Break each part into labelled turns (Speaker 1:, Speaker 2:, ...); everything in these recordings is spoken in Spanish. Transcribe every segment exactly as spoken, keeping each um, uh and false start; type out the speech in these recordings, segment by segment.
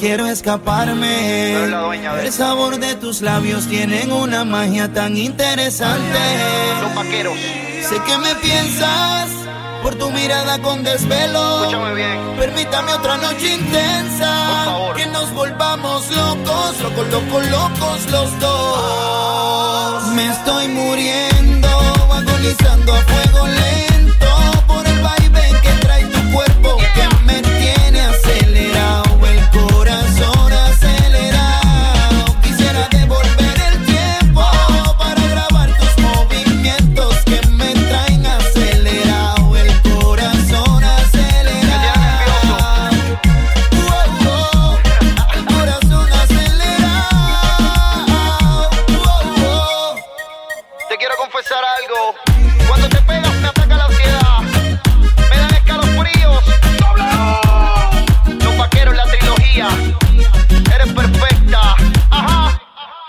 Speaker 1: quiero escaparme. El sabor de tus labios tienen una magia tan interesante.
Speaker 2: Los vaqueros.
Speaker 1: Sé que me piensas por tu mirada con desvelo.
Speaker 2: Escúchame bien.
Speaker 1: Permítame otra noche intensa,
Speaker 2: por favor,
Speaker 1: que nos volvamos locos, locos, locos, locos los dos. Me estoy muriendo, agonizando a fuego lento por el vaivén que trae tu cuerpo, yeah, que me tiene acelerado, el corazón acelerado. Quisiera devolver el tiempo para grabar tus movimientos que me traen acelerado, el corazón acelerado. Oh, oh, el corazón acelerado. Oh, oh.
Speaker 2: Te quiero confesar algo. Cuando te pegas me ataca la ansiedad, me dan escalofríos. Los vaqueros, la trilogía. Eres perfecta. Ajá.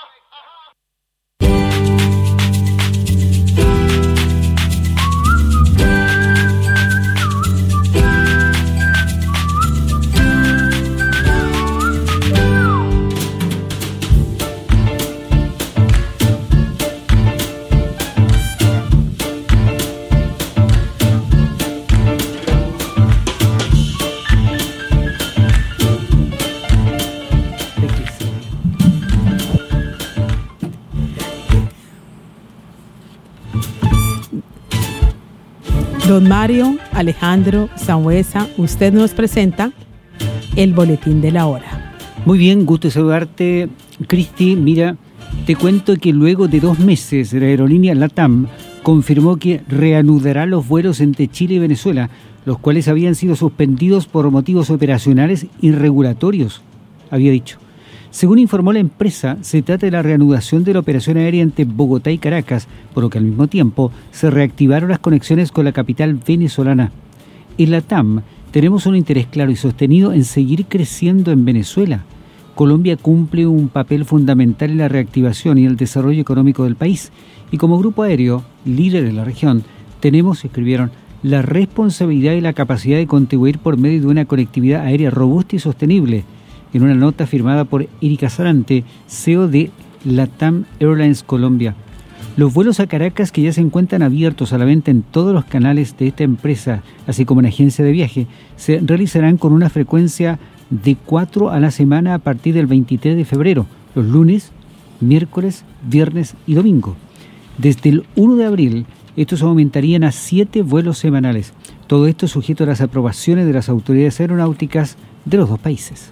Speaker 3: Don Mario Alejandro Sangüesa, usted nos presenta el boletín de la hora.
Speaker 4: Muy bien, gusto saludarte, Cristi. Mira, te cuento que luego de dos meses la aerolínea LATAM confirmó que reanudará los vuelos entre Chile y Venezuela, los cuales habían sido suspendidos por motivos operacionales y regulatorios, había dicho. Según informó la empresa, se trata de la reanudación de la operación aérea entre Bogotá y Caracas, por lo que al mismo tiempo se reactivaron las conexiones con la capital venezolana. En LATAM tenemos un interés claro y sostenido en seguir creciendo en Venezuela. Colombia cumple un papel fundamental en la reactivación y el desarrollo económico del país, y como grupo aéreo, líder en la región, tenemos, escribieron, la responsabilidad y la capacidad de contribuir por medio de una conectividad aérea robusta y sostenible, en una nota firmada por Erika Sarante, C E O de LATAM Airlines Colombia. Los vuelos a Caracas, que ya se encuentran abiertos a la venta en todos los canales de esta empresa, así como en agencia de viaje, se realizarán con una frecuencia de cuatro a la semana a partir del veintitrés de febrero, los lunes, miércoles, viernes y domingo. Desde el uno de abril, estos aumentarían a siete vuelos semanales. Todo esto sujeto a las aprobaciones de las autoridades aeronáuticas de los dos países.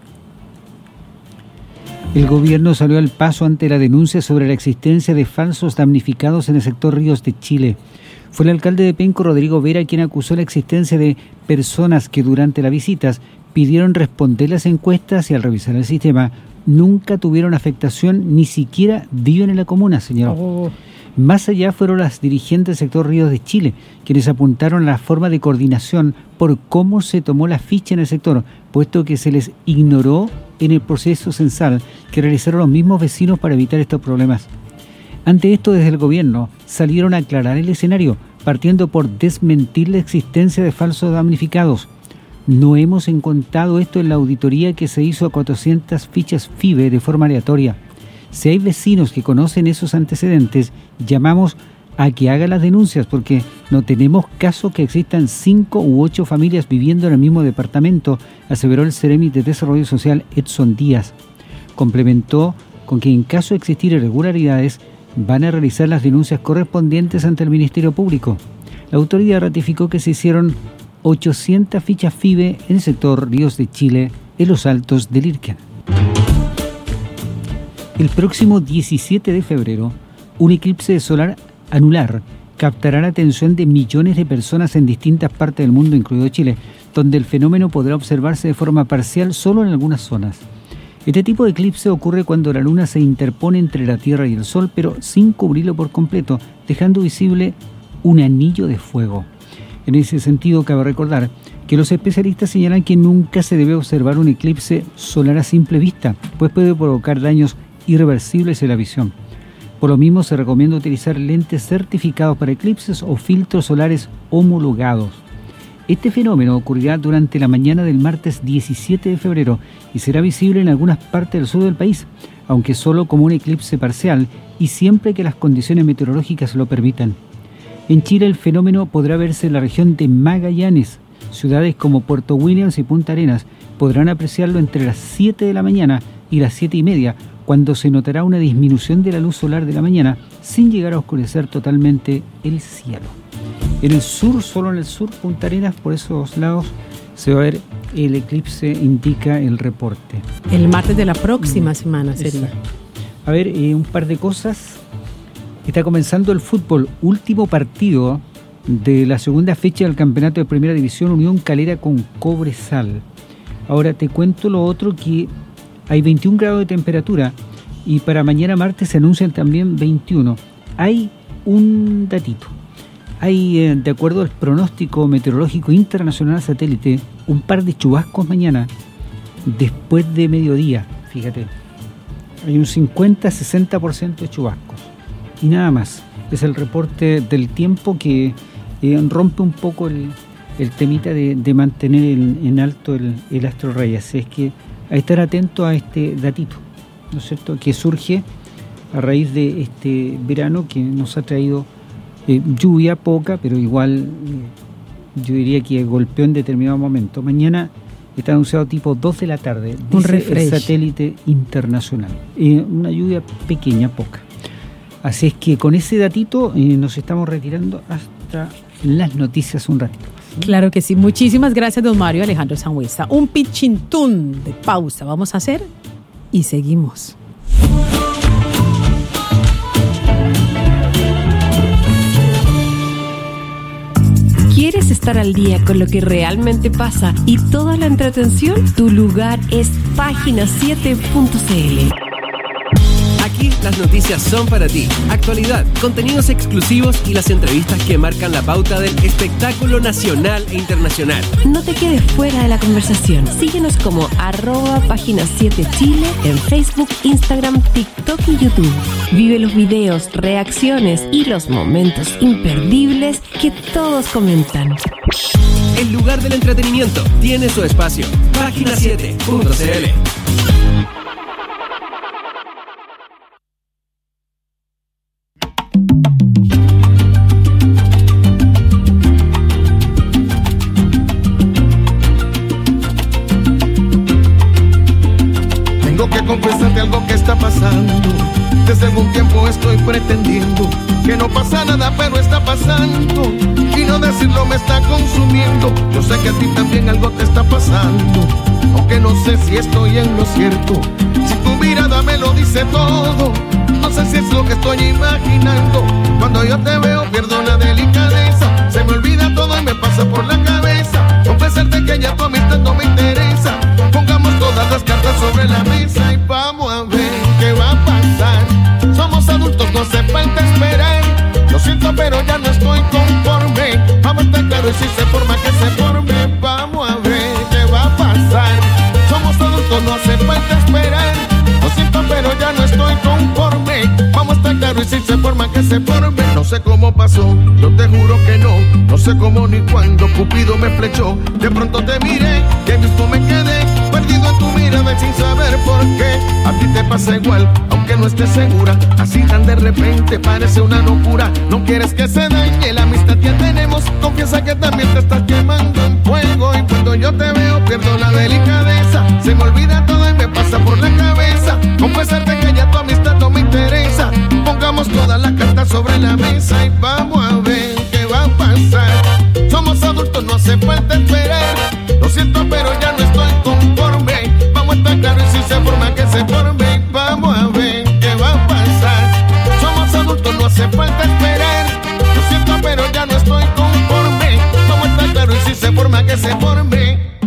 Speaker 4: El gobierno salió al paso ante la denuncia sobre la existencia de falsos damnificados en el sector Ríos de Chile. Fue el alcalde de Penco, Rodrigo Vera, quien acusó la existencia de personas que durante las visitas pidieron responder las encuestas y al revisar el sistema nunca tuvieron afectación, ni siquiera viven en la comuna, señor. Oh. Más allá fueron las dirigentes del sector Ríos de Chile, quienes apuntaron a la forma de coordinación por cómo se tomó la ficha en el sector, puesto que se les ignoró en el proceso censal que realizaron los mismos vecinos para evitar estos problemas. Ante esto, desde el gobierno salieron a aclarar el escenario, partiendo por desmentir la existencia de falsos damnificados. No hemos encontrado esto en la auditoría que se hizo a cuatrocientas fichas F I B E de forma aleatoria. Si hay vecinos que conocen esos antecedentes, llamamos a que hagan las denuncias, porque no tenemos caso que existan cinco u ocho familias viviendo en el mismo departamento, aseveró el Ceremi de Desarrollo Social Edson Díaz. Complementó con que en caso de existir irregularidades, van a realizar las denuncias correspondientes ante el Ministerio Público. La autoridad ratificó que se hicieron ochocientas fichas F I B E en el sector Ríos de Chile, en los Altos del Irquén. El próximo diecisiete de febrero, un eclipse solar anular captará la atención de millones de personas en distintas partes del mundo, incluido Chile, donde el fenómeno podrá observarse de forma parcial solo en algunas zonas. Este tipo de eclipse ocurre cuando la luna se interpone entre la Tierra y el Sol, pero sin cubrirlo por completo, dejando visible un anillo de fuego. En ese sentido, cabe recordar que los especialistas señalan que nunca se debe observar un eclipse solar a simple vista, pues puede provocar daños irreversibles en la visión. Por lo mismo, se recomienda utilizar lentes certificados para eclipses o filtros solares homologados. Este fenómeno ocurrirá durante la mañana del martes diecisiete de febrero y será visible en algunas partes del sur del país, aunque solo como un eclipse parcial y siempre que las condiciones meteorológicas lo permitan. En Chile el fenómeno podrá verse en la región de Magallanes. Ciudades como Puerto Williams y Punta Arenas podrán apreciarlo entre las siete de la mañana y las siete y media, cuando se notará una disminución de la luz solar de la mañana sin llegar a oscurecer totalmente el cielo. En el sur, solo en el sur, Punta Arenas, por esos lados, se va a ver el eclipse, indica el reporte.
Speaker 3: El martes de la próxima mm, semana sería.
Speaker 4: Exacto. A ver, eh, un par de cosas. Está comenzando el fútbol, último partido de la segunda fecha del campeonato de Primera División, Unión Calera con Cobresal. Ahora te cuento lo otro, que hay veintiún grados de temperatura y para mañana martes se anuncian también veintiuno. Hay un datito. Hay, eh, de acuerdo al pronóstico meteorológico internacional satélite, un par de chubascos mañana después de mediodía. Fíjate, hay un cincuenta a sesenta por ciento de chubascos y nada más. Es el reporte del tiempo que eh, rompe un poco el, el temita de, de mantener el, en alto el, el astro rey. Así es que a estar atento a este datito, ¿no es cierto?, que surge a raíz de este verano que nos ha traído eh, lluvia poca, pero igual eh, yo diría que golpeó en determinado momento. Mañana está anunciado tipo dos de la tarde,
Speaker 3: un
Speaker 4: dice
Speaker 3: refresh.
Speaker 4: El satélite internacional. Eh, una lluvia pequeña, poca. Así es que con ese datito eh, nos estamos retirando hasta las noticias un ratito.
Speaker 3: Claro que sí. Muchísimas gracias, don Mario Alejandro Sangüesa. Un pichintún de pausa vamos a hacer y seguimos.
Speaker 5: ¿Quieres estar al día con lo que realmente pasa y toda la entretención? Tu lugar es página siete punto c l.
Speaker 6: Aquí las noticias son para ti. Actualidad, contenidos exclusivos y las entrevistas que marcan la pauta del espectáculo nacional e internacional.
Speaker 5: No te quedes fuera de la conversación. Síguenos como arroba página siete Chile en Facebook, Instagram, TikTok y YouTube. Vive los videos, reacciones y los momentos imperdibles que todos comentan.
Speaker 6: El lugar del entretenimiento tiene su espacio. página siete punto c l.
Speaker 1: Confesarte algo que está pasando. Desde algún tiempo estoy pretendiendo que no pasa nada, pero está pasando. Y no decirlo me está consumiendo. Yo sé que a ti también algo te está pasando, aunque no sé si estoy en lo cierto. Si tu mirada me lo dice todo, no sé si es lo que estoy imaginando. Cuando yo te veo pierdo la delicadeza, se me olvida todo y me pasa por la cabeza. Confesarte que ya tu amistad no me interesa. Pongamos todas las cartas sobre la mesa y vamos a ver qué va a pasar. Somos adultos, no hace falta esperar. Lo siento, pero ya no estoy conforme. Vamos a estar claro y si se forma que se forme. Vamos a ver qué va a pasar. Somos adultos, no hace falta esperar. Lo siento, pero ya no estoy conforme. Vamos a estar claro y si se forma que se forme. No sé cómo pasó, yo te juro que no. No sé cómo ni cuándo Cupido me flechó. De pronto te miré, que mismo me quedé perdido en tu mirada y sin saber por qué. A ti te pasa igual, aunque no estés segura. Así tan de repente parece una locura. No quieres que se dañe la amistad que tenemos. Confiesa que también te estás quemando en fuego. Y cuando yo te veo pierdo la delicadeza. Se me olvida todo y me pasa por la cabeza. Confesarte que ya tu amistad no me interesa. Pongamos todas las cartas sobre la mesa y vamos a ver qué va a pasar. Somos adultos, no hace falta esperar. Lo siento, pero ya no estoy conforme. Vamos a estar claros y si se forma que se forme. Vamos a ver qué va a pasar. Somos adultos, no hace falta esperar. Lo siento, pero ya no estoy conforme. Vamos a estar claros y si se forma que se forme.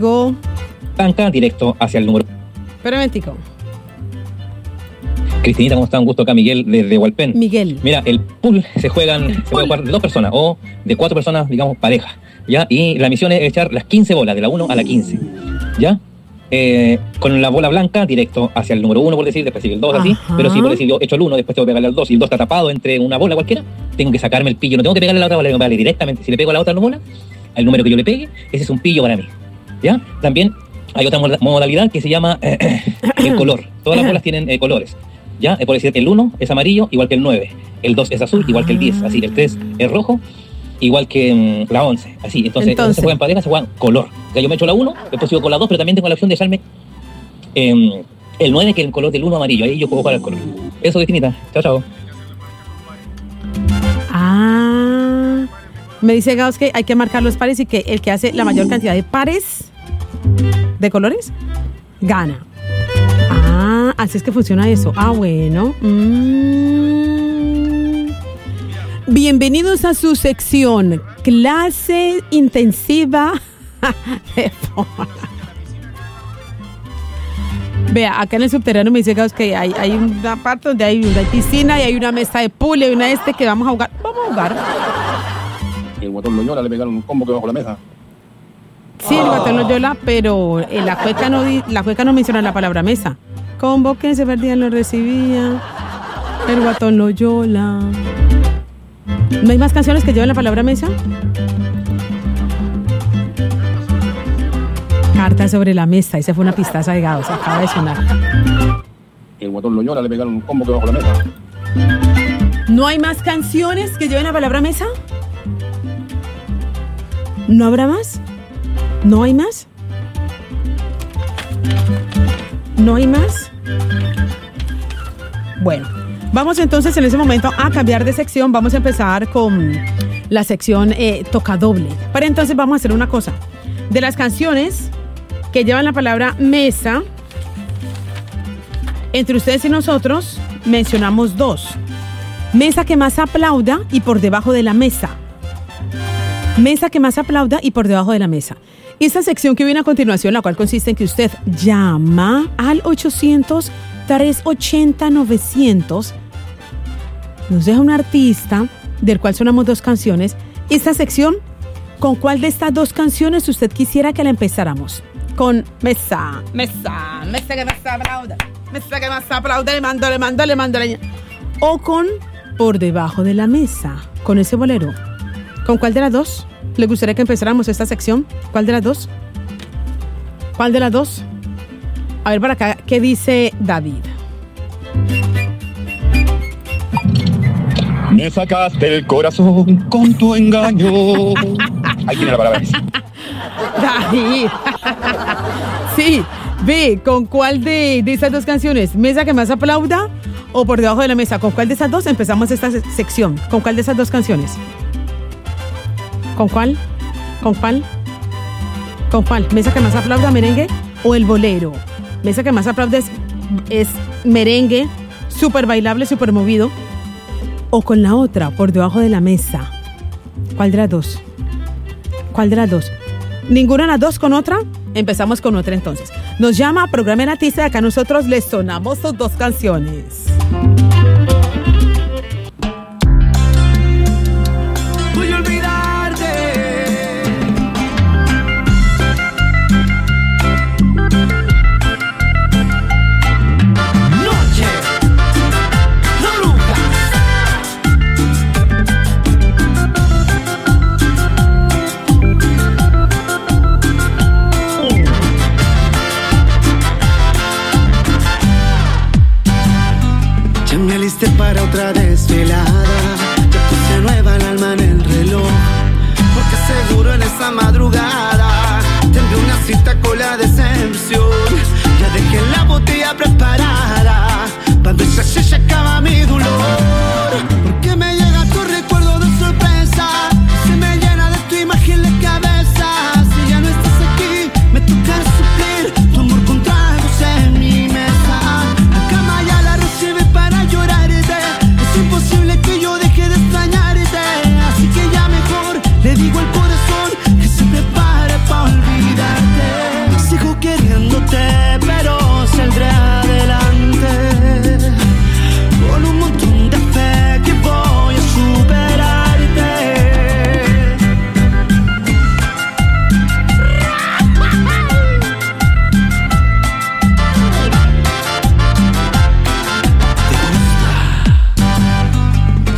Speaker 3: código
Speaker 7: blanca directo hacia el número.
Speaker 3: Espera un momentico.
Speaker 7: Cristinita, ¿cómo está? Un gusto acá, Miguel, desde Hualpén.
Speaker 3: Miguel.
Speaker 7: Mira, el pool se juegan, se puede jugar de dos personas o de cuatro personas, digamos, pareja, ¿ya? Y la misión es echar las quince bolas, de la uno a la quince, ¿ya? Eh, con la bola blanca directo hacia el número uno, por decir, después sigue el dos, así.
Speaker 3: Ajá.
Speaker 7: Pero si por decir yo echo el uno, después tengo que pegarle al dos y el dos está tapado entre una bola cualquiera, tengo que sacarme el pillo, no tengo que pegarle a la otra bola, tengo que pegarle directamente. Si le pego a la otra bola, al número que yo le pegue, ese es un pillo para mí, ¿ya? También hay otra modalidad que se llama eh, el color. Todas las bolas tienen eh, colores, ¿ya? Eh, por decir, el uno es amarillo, igual que el nueve. El dos es azul, igual que el diez. Así, el tres es rojo, igual que um, la once. Así, entonces, entonces, cuando se juegan parejas, se juegan color. O sea, yo me echo la uno, después sigo con la dos, pero también tengo la opción de echarme eh, el nueve, que es el color del uno amarillo. Ahí yo puedo jugar el color. Eso, Cristinita. Chao, chao.
Speaker 3: Ah, me dice Gauss que hay que marcar los pares y que el que hace la mayor cantidad de pares de colores gana. Ah, así es que funciona eso. Ah, bueno. Mm. Bienvenidos a su sección Clase Intensiva de Fórmula. Vea, acá en el subterráneo me dice que hay, hay una parte donde hay, hay piscina y hay una mesa de pool y hay una este que vamos a jugar. Vamos a jugar.
Speaker 8: El Guatón Loyola le pegaron un combo que bajo la mesa.
Speaker 3: Sí, el Guatón Loyola, pero en la cueca no, la cueca no menciona la palabra mesa. Combo que se perdía lo recibía. El Guatón Loyola. ¿No hay más canciones que llevan la palabra mesa? Carta sobre la mesa. Esa fue una pistaza de Gauss. Acaba de sonar.
Speaker 8: El Guatón Loyola le pegaron un combo que bajo la mesa.
Speaker 3: ¿No hay más canciones que lleven la palabra mesa? ¿No habrá más? ¿No hay más? ¿No hay más? Bueno, vamos entonces en ese momento a cambiar de sección. Vamos a empezar con la sección eh, toca doble. Para entonces vamos a hacer una cosa. De las canciones que llevan la palabra mesa, entre ustedes y nosotros mencionamos dos. Mesa que más aplauda y por debajo de la mesa. Mesa que más aplauda y por debajo de la mesa. Esta sección que viene a continuación, la cual consiste en que usted llama al ochocientos, trescientos ochenta, novecientos, nos deja un artista del cual sonamos dos canciones. Esta sección, ¿con cuál de estas dos canciones usted quisiera que la empezáramos? Con mesa, mesa, mesa que más aplauda, mesa que más aplauda, le mando, le mando, le mando, le... O con por debajo de la mesa, con ese bolero. ¿Con cuál de las dos le gustaría que empezáramos esta sección? ¿Cuál de las dos? ¿Cuál de las dos? A ver, para acá, ¿qué dice David?
Speaker 8: Me sacaste el corazón con tu engaño. Ahí tiene la palabra.
Speaker 3: David. Sí, ve, ¿con cuál de, de esas dos canciones? ¿Mesa que más aplauda o por debajo de la mesa? ¿Con cuál de esas dos empezamos esta se- sección? ¿Con cuál de esas dos canciones? ¿Con cuál? ¿Con cuál? ¿Con cuál? ¿Mesa que más aplauda, merengue o el bolero? Mesa que más aplauda es, es merengue, súper bailable, súper movido. O con la otra, por debajo de la mesa. ¿Cuál de las dos? ¿Cuál de las dos? ¿Ninguna de las dos con otra? Empezamos con otra entonces. Nos llama, programa el artista y acá nosotros les sonamos sus dos canciones.
Speaker 1: Voy a olvidarte. Noche de brujas. Ya me alisté para otra desvelada. Ya puse nueva alarma en el reloj, porque seguro en esa madrugada tendré una cita con la decepción. Ya dejé la botella preparada para ver si se acaba mi dolor. Porque me llega tu recuerdo de sorpresa, se me llena de tu imagen la cabeza. Si ya no estás aquí, me toca suplir tu amor con tragos en mi mesa. La cama ya la recibí para llorarte. Es imposible que yo deje de extrañarte. Así que ya mejor le digo al corazón que se prepare para olvidarte.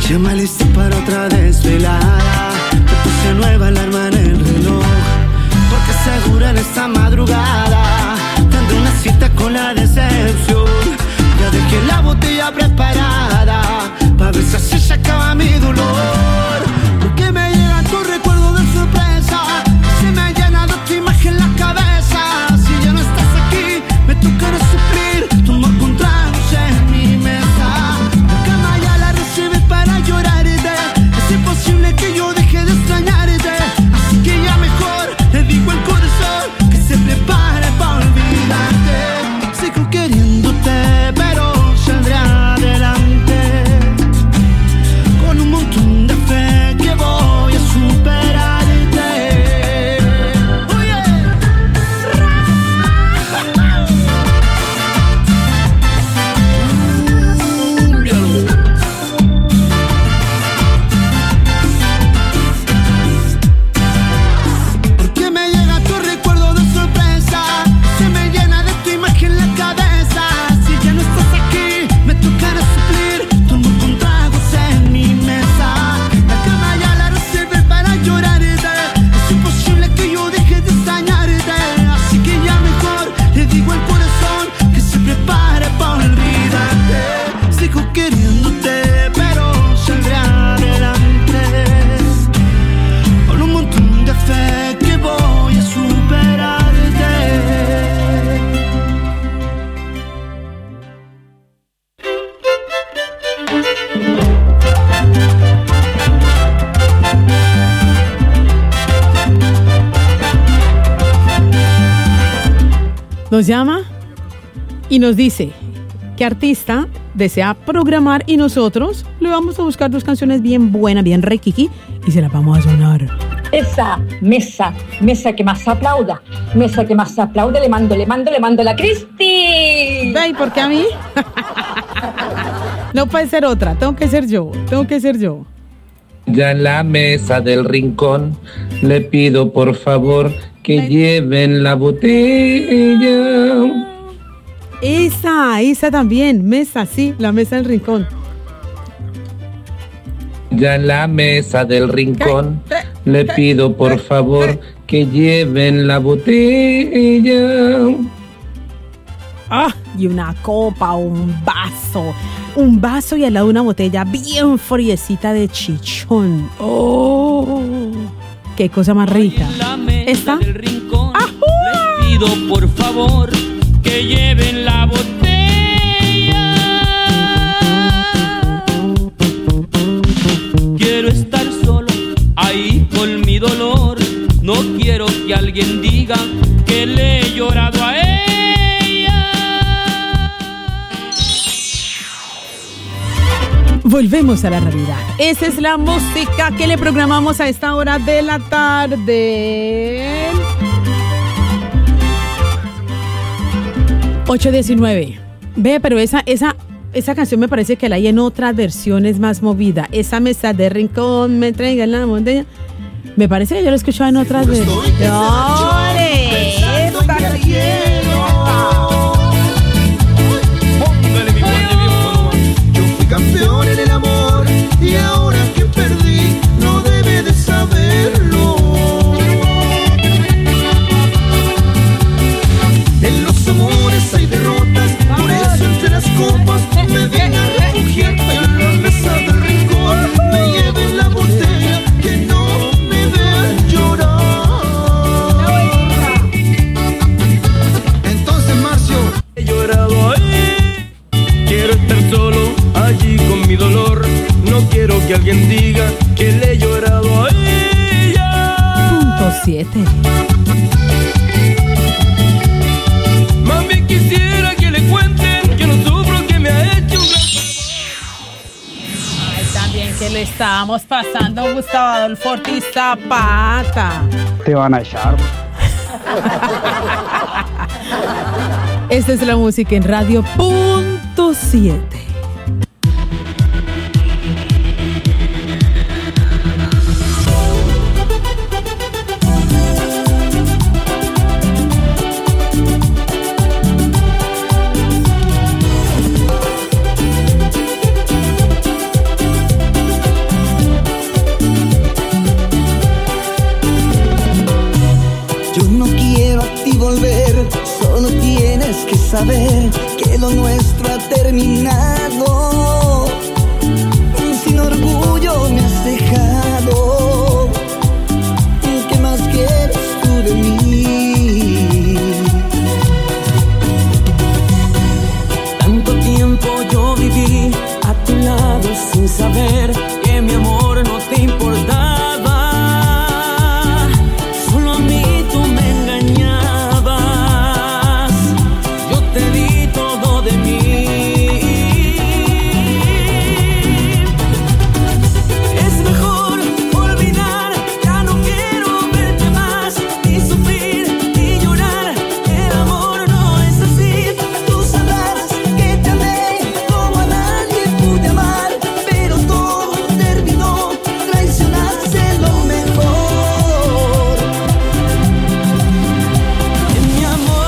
Speaker 1: Ya me alisté para otra desvelada. Te puse nueva alarma en el reloj, porque seguro en esta madrugada tendré una cita con la decepción. Ya dejé la botella preparada para ver si así se acaba mi dolor. Porque me llegan tus recuerdos de sorpresa, se me ha llenado tu imagen en la cabeza. Si ya no estás aquí, me tocará suplir tu amor con tragos en mi mesa. La cama ya la recibí para llorarte. Es imposible que yo deje de extrañarte, así que ya mejor le digo al corazón que se prepare para olvidarte. Sigo queriéndote, pero saldré adelante con un montón de fe que voy a superarte. Oye, porque me llega tu recuerdo de sorpresa, se me llena de tu imagen en la cabeza. Si ya no estás aquí, me tocará suplir tu amor con tragos en mi mesa. La cama ya la reservé para llorarte. Es imposible que yo deje de extrañarte, así que ya mejor le digo al corazón que se prepare para olvidarte. Sigo queriéndote, pero saldré adelante con un montón de fe que voy a superarte.
Speaker 3: Nos llama y nos dice qué artista desea programar y nosotros le vamos a buscar dos canciones bien buenas, bien requiqui y se las vamos a sonar.
Speaker 9: Esa mesa, mesa que más aplauda, mesa que más aplaude, le mando, le mando, le mando a la Cristi.
Speaker 3: Ve, ¿y por qué a mí? No puede ser otra, tengo que ser yo, tengo que ser yo.
Speaker 10: Ya en la mesa del rincón le pido por favor que lleven la botella.
Speaker 3: Esa, esa también, mesa, sí, la mesa del rincón.
Speaker 10: Ya en la mesa del rincón le pido por favor que lleven la botella.
Speaker 3: Ah, y una copa, un vaso, un vaso y al lado una botella bien friecita de chichón. Oh, qué cosa más rica. ¿Esta?
Speaker 11: Del rincón, les pido por favor que lleven la botella. Quiero estar solo ahí con mi dolor. No quiero que alguien diga que le he llorado a ella.
Speaker 3: Volvemos a la realidad. Esa es la música que le programamos a esta hora de la tarde. ocho diecinueve. Ve, pero esa, esa, esa canción me parece que la hay en otras versiones más movida. Esa mesa de rincón me traiga en la montaña. Me parece que yo lo he escuchado en otras versiones.
Speaker 1: Campeón en el amor y ahora que perdí no debe de saberlo. En los amores hay derrotas, por eso entre las copas me vine a refugiar. En la mesa del rincón me lleven la botella, que no me vean llorar. Entonces Marcio,
Speaker 11: He llorado ahí, quiero estar solo allí con mi dolor. No quiero que alguien diga que le he llorado a ella.
Speaker 3: Punto siete.
Speaker 11: Mami, quisiera que le cuenten que no sufro, que me ha hecho un gran...
Speaker 3: Ay, también que le estábamos pasando a Gustavo Adolfo Ortiz Zapata.
Speaker 12: Te van a echar.
Speaker 3: Esta es la música en Radio Punto siete.
Speaker 1: saber que lo nuestro ha terminado. Sin orgullo me has dejado. ¿Qué más quieres tú de mí? Tanto tiempo yo viví a tu lado sin saber que mi amor no te importaba. Solo a mí tú me engañabas. Yo te di todo de mí. Es mejor olvidar, ya no quiero verte más, ni sufrir, ni llorar. El amor no es así. Tú sabrás que te amé como a nadie pude amar, pero todo terminó, traicionaste lo mejor de mi amor.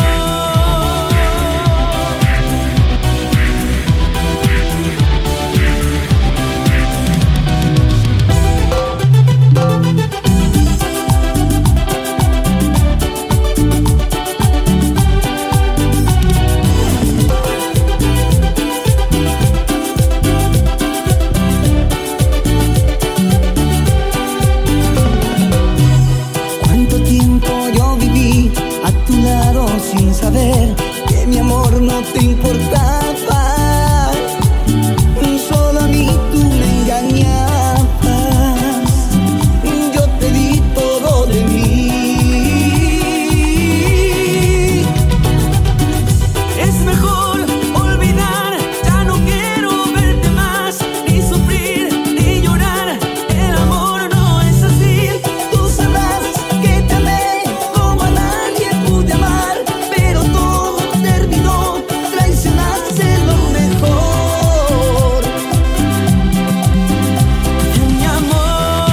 Speaker 1: Cuánto tiempo yo viví a tu lado sin saber que mi amor no te importaba. Solo a mí tú me engañabas. Yo te di todo de mí. Es mejor olvidar, ya no quiero verte más, ni sufrir, ni llorar. El amor no es así. Tú sabrás que te amé como a nadie pude amar, pero todo terminó, traicionaste lo mejor de mi amor.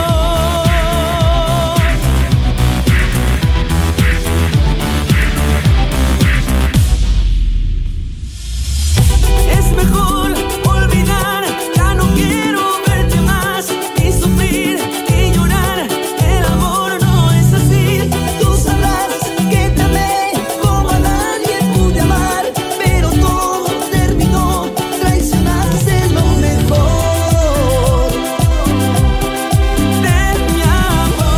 Speaker 1: Es mejor olvidar, ya no quiero verte más, ni sufrir, ni llorar. El amor no es así. Tú sabrás que te amé como a nadie pude amar, pero todo terminó, traicionaste lo mejor de mi amor.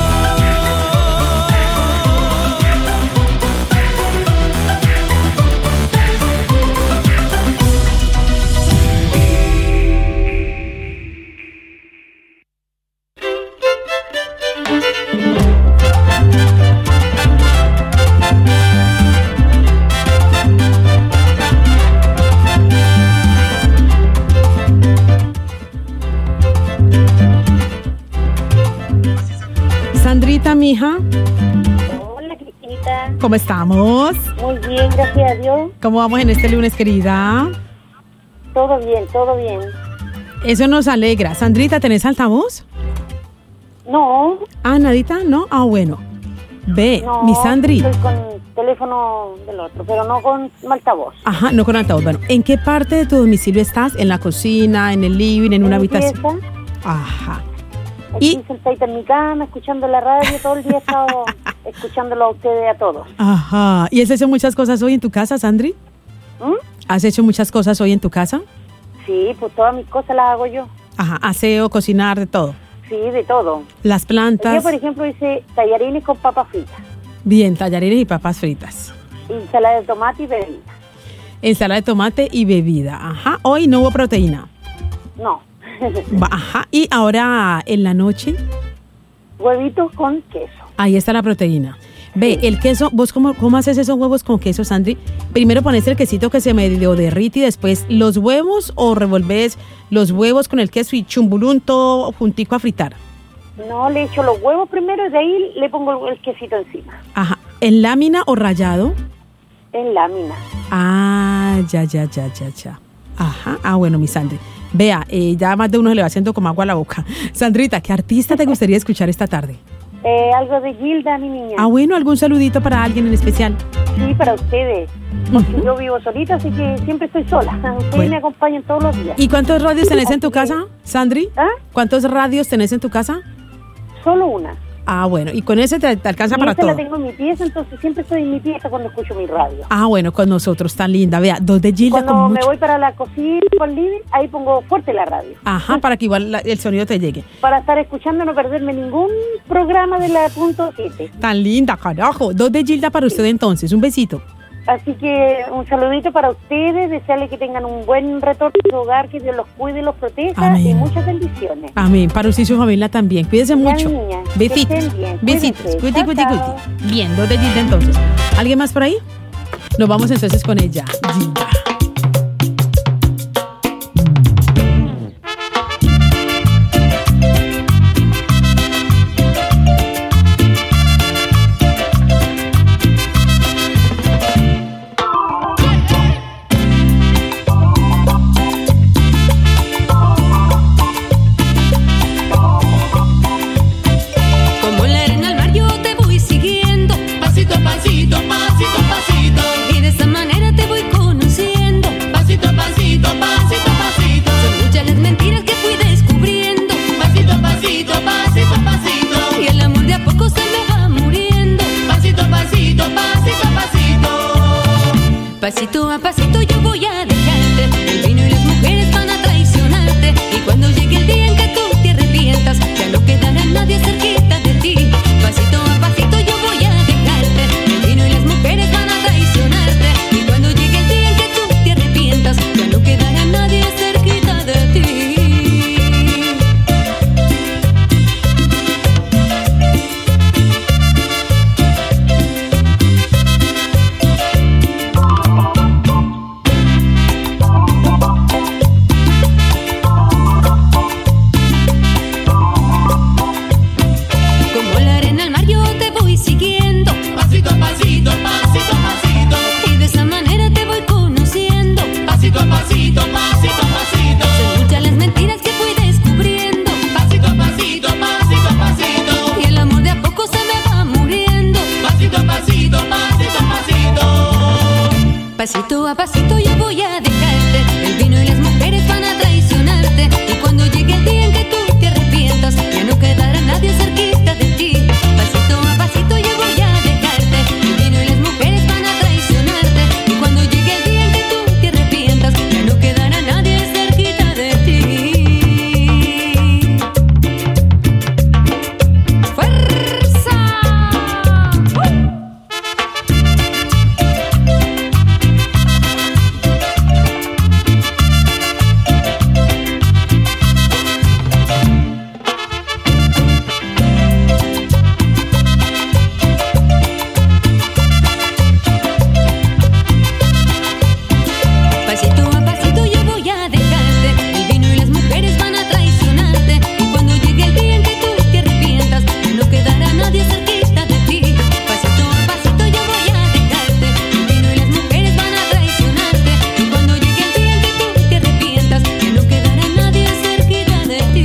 Speaker 3: Sandrita, mija,
Speaker 12: Hola, Cristinita.
Speaker 3: ¿cómo estamos?
Speaker 12: Muy bien, gracias a Dios.
Speaker 3: ¿Cómo vamos en este lunes, querida?
Speaker 12: Todo bien, todo bien.
Speaker 3: Eso nos alegra. Sandrita, ¿tenés altavoz?
Speaker 12: No.
Speaker 3: Ah, nadita, ¿no? Ah, bueno. Ve,
Speaker 12: No,
Speaker 3: mi Sandri.
Speaker 12: estoy con teléfono del otro, pero no con altavoz.
Speaker 3: Ajá, no con altavoz. Bueno, ¿en qué parte de tu domicilio estás? ¿En la cocina, en el living, en una
Speaker 12: mi
Speaker 3: habitación?
Speaker 12: pieza,
Speaker 3: Ajá.
Speaker 12: Aquí sentadita en mi cama, escuchando la radio, todo el día he estado escuchándolo a ustedes a todos.
Speaker 3: Ajá. ¿Y has hecho muchas cosas hoy en tu casa, Sandri?
Speaker 12: ¿Mm?
Speaker 3: ¿Has hecho muchas cosas hoy en tu casa?
Speaker 12: Sí, pues todas mis cosas las hago yo.
Speaker 3: Ajá, aseo, cocinar, de todo.
Speaker 12: Sí, de todo.
Speaker 3: Las plantas.
Speaker 12: Yo, por ejemplo, hice tallarines con papas fritas,
Speaker 3: Bien, tallarines y papas fritas.
Speaker 12: ensalada de tomate y bebida.
Speaker 3: Ensalada de tomate y bebida. Ajá. Hoy no hubo proteína.
Speaker 12: No.
Speaker 3: Va, Ajá. Y ahora en la noche,
Speaker 12: Huevitos con queso.
Speaker 3: ahí está la proteína. Ve, el queso, ¿vos cómo, cómo haces esos huevos con queso, Sandri? Primero pones el quesito que se medio derrite y después los huevos, o revolves los huevos con el queso y chumbulún todo juntico a fritar.
Speaker 12: No, le echo los huevos primero y de ahí le pongo el quesito encima.
Speaker 3: Ajá. ¿En lámina o rallado?
Speaker 12: En lámina.
Speaker 3: Ah, ya, ya, ya, ya, ya. Ajá. Ah, bueno, mi Sandri. Vea, eh, ya más de uno se le va haciendo como agua a la boca. Sandrita, ¿qué artista te gustaría escuchar esta tarde?
Speaker 12: Eh, algo de Gilda, mi niña.
Speaker 3: Ah, bueno, ¿algún saludito para alguien en especial?
Speaker 12: Sí, para ustedes. Porque yo vivo solita, así que siempre estoy sola. Ustedes
Speaker 3: Bueno.
Speaker 12: me acompañan todos los días.
Speaker 3: ¿Y cuántos radios tenés en tu casa, Sandri?
Speaker 12: ¿Ah?
Speaker 3: ¿Cuántos radios tenés en tu casa?
Speaker 12: Solo una.
Speaker 3: Ah, bueno, y con ese te, te alcanza
Speaker 12: Y
Speaker 3: para
Speaker 12: esa
Speaker 3: todo.
Speaker 12: la tengo en mi pieza, entonces siempre estoy en mi pieza cuando escucho mi radio.
Speaker 3: Ah, bueno, con nosotros, tan linda. Vea, dos de Gilda
Speaker 12: Cuando
Speaker 3: con
Speaker 12: me
Speaker 3: mucho...
Speaker 12: voy para la cocina, por living, ahí pongo fuerte la radio.
Speaker 3: Ajá, para que igual la- el sonido te llegue.
Speaker 12: Para estar escuchando, no perderme ningún programa de la punto siete.
Speaker 3: Tan linda, carajo. Dos de Gilda para usted entonces. Un besito.
Speaker 12: Así que un saludito para ustedes, desearles que tengan un buen retorno a su hogar, que Dios los cuide y los proteja
Speaker 3: Amén.
Speaker 12: y muchas bendiciones.
Speaker 3: Amén. Para usted y su familia también. Cuídense
Speaker 12: Ya,
Speaker 3: mucho.
Speaker 12: niña, que
Speaker 3: Besitos.
Speaker 12: estén bien.
Speaker 3: Besitos.
Speaker 12: Cuídense.
Speaker 3: Cuiti,
Speaker 12: Chao,
Speaker 3: cuiti,
Speaker 12: chao.
Speaker 3: cuiti. Bien, dos de Gilda entonces. ¿Alguien más por ahí? Nos vamos entonces con ella. Gilda.
Speaker 13: Como la arena al mar yo te voy siguiendo, pasito a pasito, pasito a pasito, y de esa manera te voy conociendo, pasito a pasito, pasito a pasito. Son muchas las mentiras que fui descubriendo, pasito a pasito, pasito a pasito, y el amor de a poco se me va muriendo, pasito a pasito, pasito a pasito. Pasito a pasito yo voy a dejarte, el vino y las mujeres van a traicionarte, y cuando llegue el día en que tú te arrepientas, ya no quedará nadie cerquita de ti. Pasito a pasito yo voy a dejarte, el vino y las mujeres van a traicionarte, y cuando llegue el día en que tú te arrepientas, ya no quedará nadie cerquita de ti. Como la arena al mar yo te voy siguiendo, pasito a pasito, pasito a pasito, y de esa manera te voy conociendo, pasito a pasito, pasito a pasito. Son muchas las mentiras que fui descubriendo, pasito a pasito, pasito a pasito, y el amor de a poco se me va muriendo, pasito a pasito, pasito a pasito. Pasito a pasito yo voy a dejarte, el vino y las mujeres van a traicionarte, y cuando llegue el día en que tú te arrepientas, ya no quedará nadie cerquita de ti. Pasito a pasito yo voy a dejarte, el vino y las mujeres van a traicionarte, y cuando llegue el día en que tú te arrepientas, ya no quedará nadie cerquita de ti. ¡Fuerza! Pasito a pasito yo voy a dejarte, el vino y las mujeres van a traicionarte, y cuando llegue el día en que tú te arrepientas, ya no quedará nadie cerquita de ti. Pasito a pasito yo voy a dejarte, el vino y las mujeres van a traicionarte, y cuando llegue el día en que tú te arrepientas, ya no quedará nadie cerquita de ti.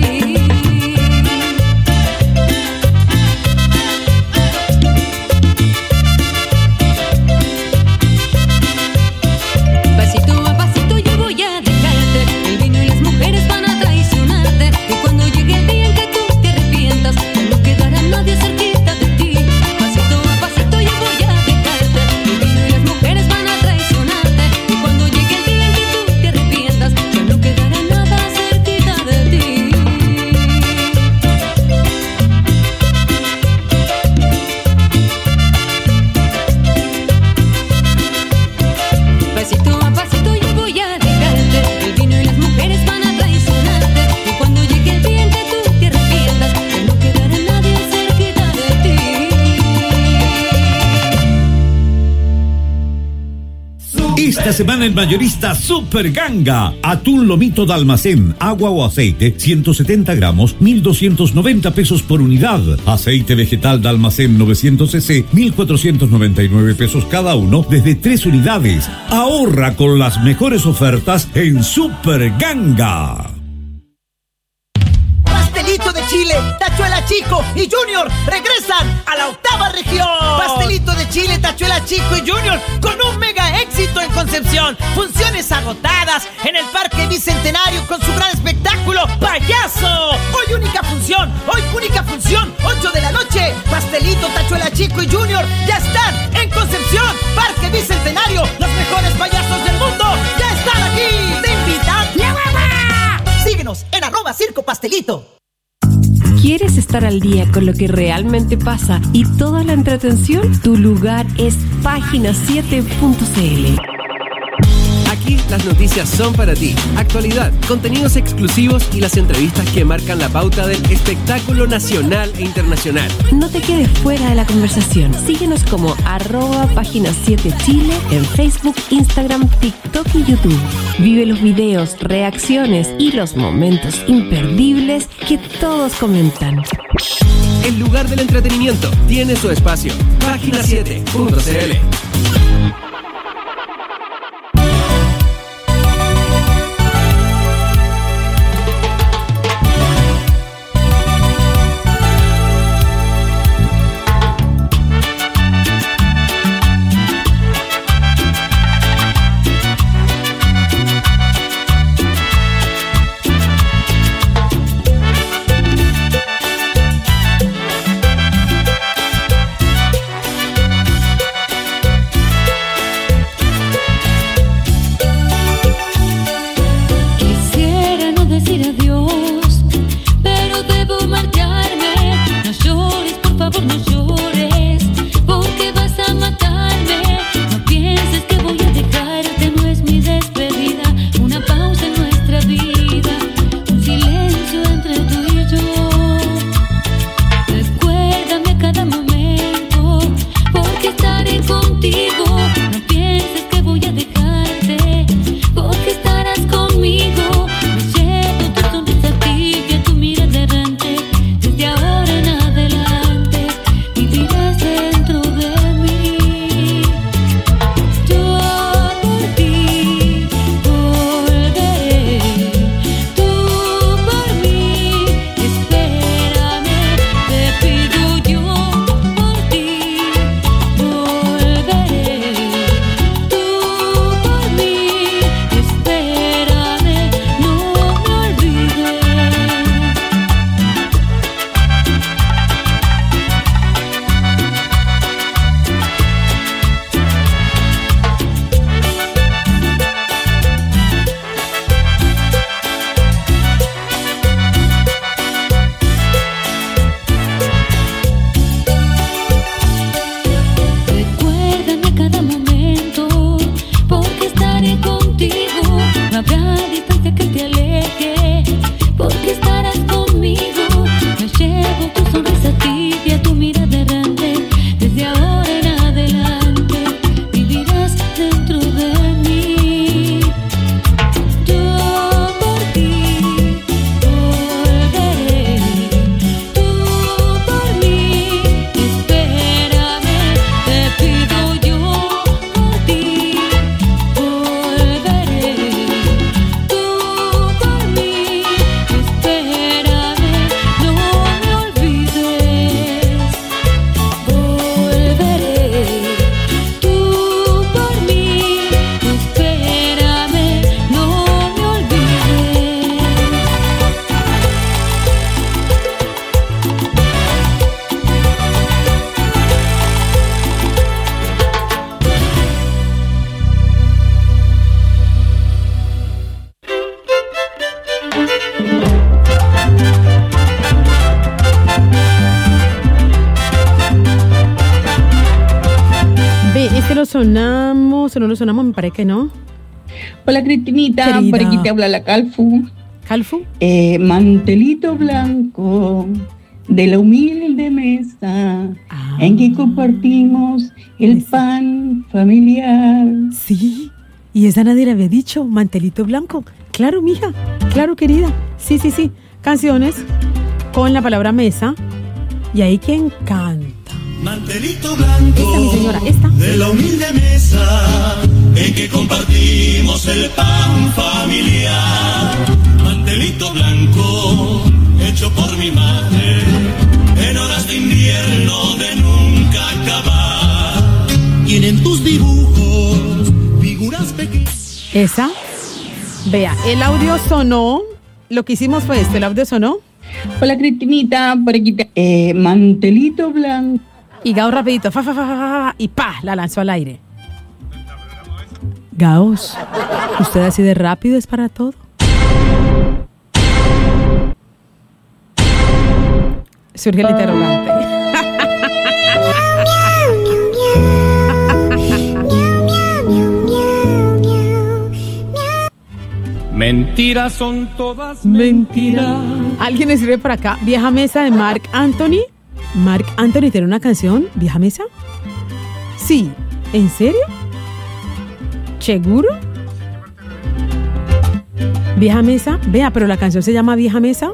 Speaker 13: Pasito a pasito yo voy a dejarte, el vino y las mujeres van a traicionarte, y cuando llegue el día en que tú te arrepientas, ya no quedará nadie cerquita de ti. Pasito a pasito yo voy a dejarte, el vino y las mujeres van a traicionarte, y cuando llegue el día en que tú te arrepientas, ya no quedará nada cerquita de ti. Pasito a pasito yo voy a dejarte, el vino y las mujeres van a traicionarte, y cuando llegue el día en que tú te arrepientas, ya no quedará nadie cerquita de ti.
Speaker 14: Esta semana el mayorista Super Ganga. Atún lomito de almacén, agua o aceite, ciento setenta gramos, mil doscientos noventa pesos por unidad. Aceite vegetal de almacén novecientos centilitros, mil cuatrocientos noventa y nueve pesos cada uno, desde tres unidades. Ahorra con las mejores ofertas en Super Ganga.
Speaker 15: Pastelito de Chile, Tachuela Chico y Junior regresan a la octava región. Pastelito de Chile, Tachuela Chico y Junior con un mega éxito en Concepción. Funciones agotadas en el Parque Bicentenario con su gran espectáculo Payaso. Hoy única función, hoy única función, ocho de la noche. circo, Pastelito.
Speaker 5: ¿Quieres estar al día con lo que realmente pasa y toda la entretención? Tu lugar es página siete punto c l.
Speaker 6: Aquí las noticias son para ti. Actualidad, contenidos exclusivos y las entrevistas que marcan la pauta del espectáculo nacional e internacional.
Speaker 5: No te quedes fuera de la conversación. Síguenos como arroba página siete Chile en Facebook, Instagram, TikTok y YouTube. Vive los videos, reacciones y los momentos imperdibles que todos comentan.
Speaker 6: El lugar del entretenimiento tiene su espacio. página siete punto c l.
Speaker 3: sonamos o no lo sonamos, me parece que no.
Speaker 16: Hola Cristinita,
Speaker 3: Querida.
Speaker 16: por aquí te habla la Calfu.
Speaker 3: ¿Calfu?
Speaker 16: Eh, mantelito blanco de la humilde mesa
Speaker 3: ah.
Speaker 16: en que compartimos el pan familiar.
Speaker 3: Sí, y esa nadie le había dicho, mantelito blanco. Claro, mija, claro, querida. Sí, sí, sí. Canciones con la palabra mesa. Y ahí quien canta.
Speaker 17: Mantelito blanco
Speaker 3: esta, mi señora, esta.
Speaker 17: de la humilde mesa en que compartimos el pan familiar. Mantelito blanco hecho por mi madre en horas de invierno de nunca acabar. Tienen tus dibujos figuras pequeñas.
Speaker 3: Esa. Vea, el audio sonó. Lo que hicimos fue esto, el audio sonó.
Speaker 16: Hola Cristinita, por aquí te... Eh, mantelito blanco.
Speaker 3: Y Gao rapidito, fa, fa, fa, fa, fa, y pa, la lanzó al aire. Gaos, ¿usted así de rápido es para todo? surge el interrogante.
Speaker 11: Mentiras son todas mentiras.
Speaker 3: ¿Alguien escribe por acá? Vieja Mesa de Marc Anthony. ¿Marc Anthony tiene una canción? ¿Vieja Mesa? Sí. ¿En serio? ¿Seguro? ¿Vieja Mesa? Vea, pero la canción se llama Vieja Mesa.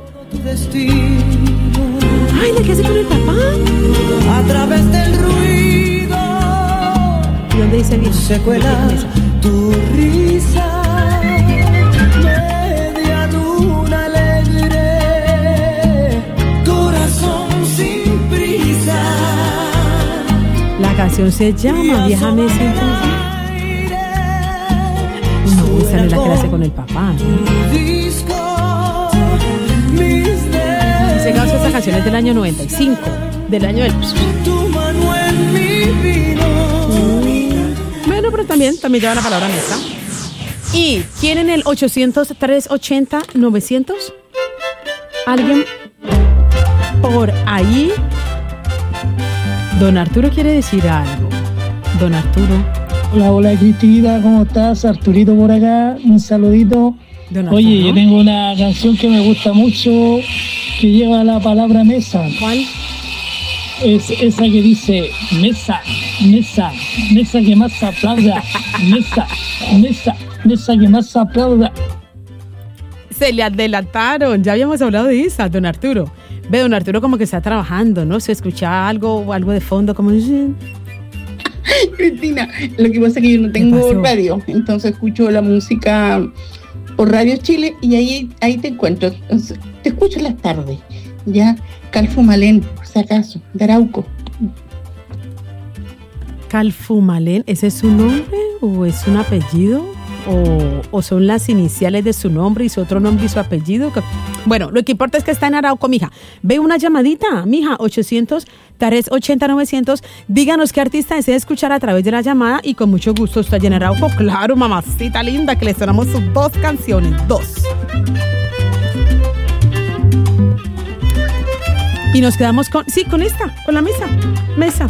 Speaker 3: Ay, ¿la que hace con el papá?
Speaker 1: A través del ruido.
Speaker 3: ¿Y dónde dice vieja?
Speaker 1: Se cuela tu risa. Media luna alegre. Corazón sin prisa.
Speaker 3: La canción se llama Vieja Mesa. Entonces. No, esa no es la que la hace con el papá, ¿no? Ese caso, esta canción es del año noventa y cinco, del año del... Mm. Bueno, pero también, también lleva la palabra mesa. ¿Y quién en el ochocientos, trescientos ochenta, novecientos? ¿Alguien por ahí? Don Arturo quiere decir algo. Don Arturo.
Speaker 18: Hola, hola Cristina, ¿cómo estás? Arturito por acá, un saludito. Oye, yo tengo una canción que me gusta mucho, que lleva la palabra mesa.
Speaker 3: ¿Cuál?
Speaker 18: Es esa que dice, mesa, mesa, mesa que más aplauda, mesa, mesa, mesa que más aplauda.
Speaker 3: Se le adelantaron, ya habíamos hablado de esa, don Arturo. Ve, don Arturo como que está trabajando, ¿no? Se escucha algo, algo de fondo, como...
Speaker 16: Cristina, lo que pasa es que yo no tengo radio, entonces escucho la música por Radio Chile y ahí, ahí te encuentro, te escucho en las tardes, ya, Calfumalén, por si acaso, de Arauco.
Speaker 3: Calfumalén, ¿ese es su nombre o es un apellido? O, o son las iniciales de su nombre y su otro nombre y su apellido. Bueno, lo que importa es que está en Arauco, mija. Ve una llamadita, mija, ochocientos, trescientos ochenta, novecientos. Díganos qué artista desea escuchar a través de la llamada y con mucho gusto está en Arauco. Claro, mamacita linda, que le sonamos sus dos canciones, dos. Y nos quedamos con, sí, con esta, con la mesa, mesa.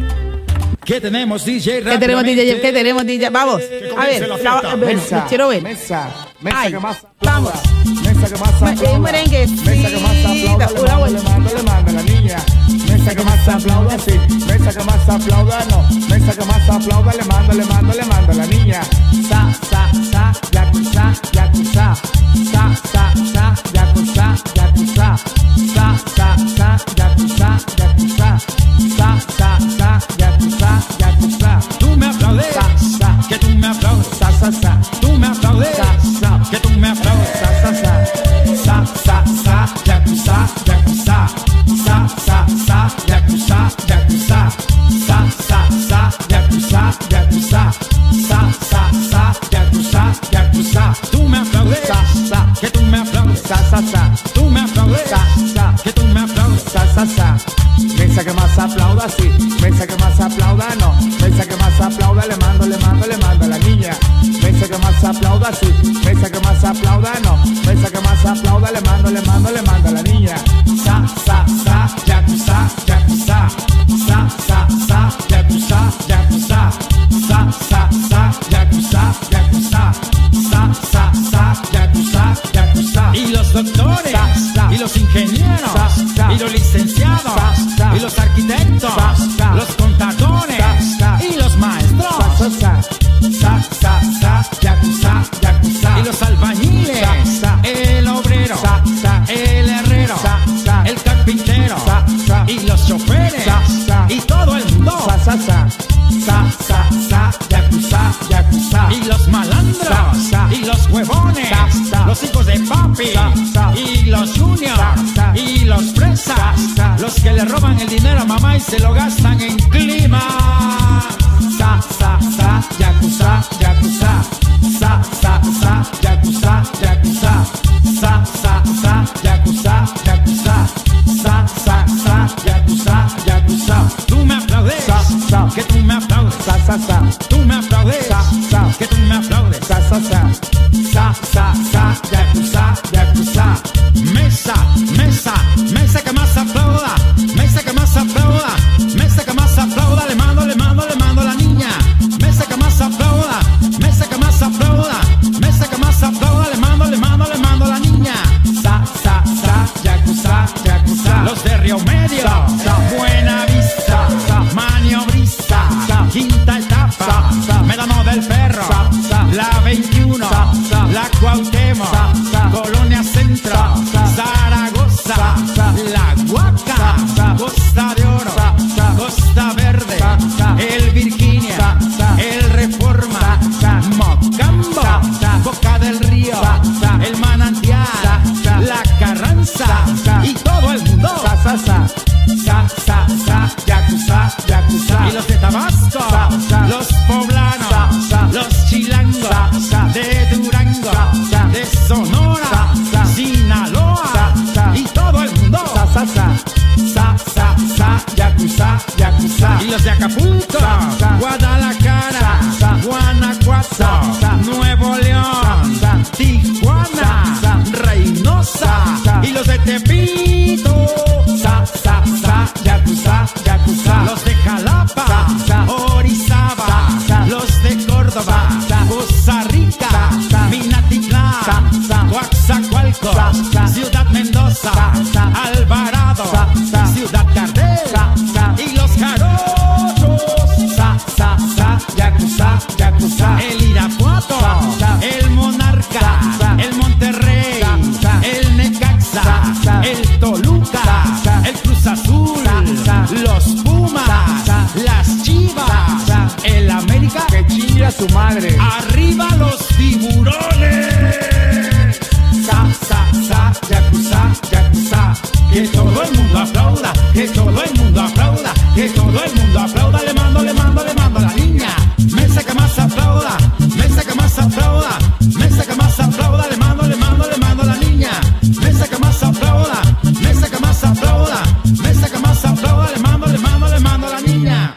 Speaker 1: ¿Qué tenemos, D J?
Speaker 3: ¿Qué tenemos, D J? ¿Qué tenemos, D J? Vamos. A ver, la, bueno,
Speaker 1: mesa,
Speaker 3: quiero ver.
Speaker 1: Mesa, mesa
Speaker 3: Ay,
Speaker 1: que más
Speaker 3: vamos.
Speaker 1: Mesa que más aplauda.
Speaker 3: Un merengue.
Speaker 1: Mesa que más aplauda. Le manda, le manda, le manda la niña. Mesa que más aplauda, sí. Mesa que más aplauda, no. Mesa que más aplauda, le manda, le manda, le manda la niña. Sa, sa, sa, yakuza, yakuza. Sa, sa, sa, yakuza, yakuza. Sa, sa, sa, yakuza, yakuza. Sa, sa, sa, yakuza, yakuza. Tú me aplaudes, sa, sa, que tú me aplaudes, sa, sa, sa. Tú me aplaudes, sa, sa, que tú me aplaudes, sa, sa, sa. Sa, sa, sa, yakuza, yakuza. Sa, sa, sa, yakuza, yakuza. Sa, sa, sa, yakuza, yakuza. Sa, sa, sa, yakuza, yakuza. Tú me aplaudes, sa, sa, que tú me aplaudes, sa, sa, sa. Tú me aplaudes, sa, sa, que tú me aplaudes, sa, sa, sa. Mesa que más aplauda, sí. Mesa que más aplauda, no. Mesa que más aplauda, le mando, le mando, le mando a la niña. Mesa que más aplauda, sí. Mesa que más aplauda, no. Mesa que más aplauda, le mando, le mando, le mando a la niña. Sa, sa, sa, yakuza, yakuza. Sa, sa, sa, yakuza, yakuza. Sa, sa, sa, yakuza, yakuza. Sa, sa, sa, yakuza, yakuza. Y los doctores, sa, sa, y los ingenieros, sa, sa, y los licenciados, sa, sa, y los arquitectos, sa, sa, los contadores, sa, sa, y los maestros, sa, sa, sa, sa, sa, yakuza, yakuza. Y los albañiles, sa, sa, el obrero, sa, sa, el herrero, sa, sa, el carpintero, sa, sa, y los choferes, sa, sa, y todo el mundo, sa, sa, sa, sa, sa, sa, yakuza, yakuza. Y los malandros, sa, sa, y los huevones, sa, sa, los hijos de papi, sa, sa, y los juniors, sa, sa, y los fresas, sa, sa, los que le roban el dinero a mamá y se lo gastan en clima. Sa, sa, sa, yakuza, yakuza. Sa, sa, sa, yakuza, yakuza. Sa, sa, sa, yakuza, yakuza. Sa, sa, sa, yakuza, yakuza. Tú me aplaudes, sa, sa, que tú me aplaudes, sa, sa, sa. Tú me aplaudes, sa, sa, que tú me aplaudes, sa, sa, sa. Sa, sa, sa, yakuza, yakuza. Mesa, mesa, mesa que más aplauda. los de Tepito, sa, sa, sa, Yakuza, Yakuza. Los de Jalapa, sa, sa, Orizaba, sa, sa. Los de Córdoba, sa, Costa Rica, sa, sa. Minatitlán, sa, sa. Coaxacualco, sa, sa. Ciudad Mendoza, sa, sa. Alvarado, sa, sa. Ciudad Gardel, sa, sa. Y los Jarochos, sa, sa, sa, Yakuza, Yakuza. El Irapuato, sa, sa. El Monarca, sa, sa. El Monterrey, sa, sa. El Necaxa, sa, sa. El Toluca, sa, sa. El Cruz Azul, sa, sa. Los Pumas, sa, sa. Las Chivas, sa, sa. El América, que chingue a su madre. Arriba los tiburones. Sa, sa, sa, Yakuza, Yakuza. Que todo el mundo aplauda, que todo el mundo aplauda, que todo el mundo aplauda. Le mando, le mando, le mando a la niña. Mesa que más aplauda, mesa que más aplauda, mesa que más aplauda. Le mando, le mando, le mando a la niña. Mesa que más aplauda, mesa que más aplauda, mesa que más aplauda. Le mando, le mando, le mando a la niña.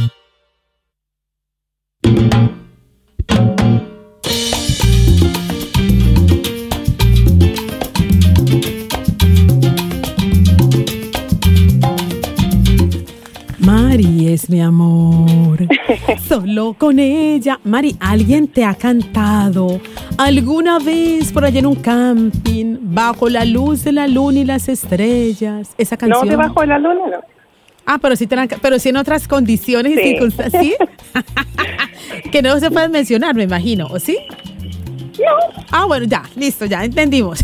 Speaker 3: Mari es mi amor, solo con ella. Mari, ¿alguien te ha cantado alguna vez por allá en un camping, bajo la luz de la luna y las estrellas? Esa canción.
Speaker 19: No, debajo de la luna no.
Speaker 3: Ah, pero sí, te la han ca- pero sí en otras condiciones y
Speaker 19: Sí.
Speaker 3: circunstancias, ¿sí? Que no se pueden mencionar, me imagino, ¿o sí?
Speaker 19: No.
Speaker 3: Ah, bueno, ya, listo, ya entendimos.